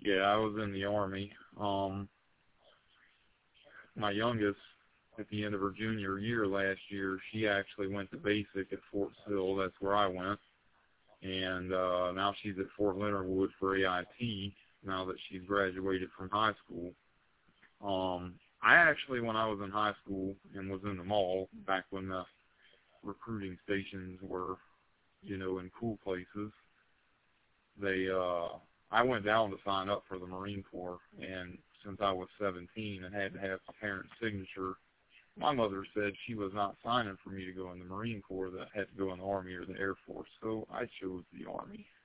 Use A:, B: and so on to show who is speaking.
A: Yeah, I was in the Army. My youngest, at the end of her junior year last year, she actually went to basic at Fort Sill. That's where I went. And now she's at Fort Leonard Wood for AIT now that she's graduated from high school. I actually, when I was in high school and was in the mall, back when the recruiting stations were, you know, in cool places, I went down to sign up for the Marine Corps, and since I was 17 and had to have my parents' signature, my mother said she was not signing for me to go in the Marine Corps, that I had to go in the Army or the Air Force, so I chose the Army.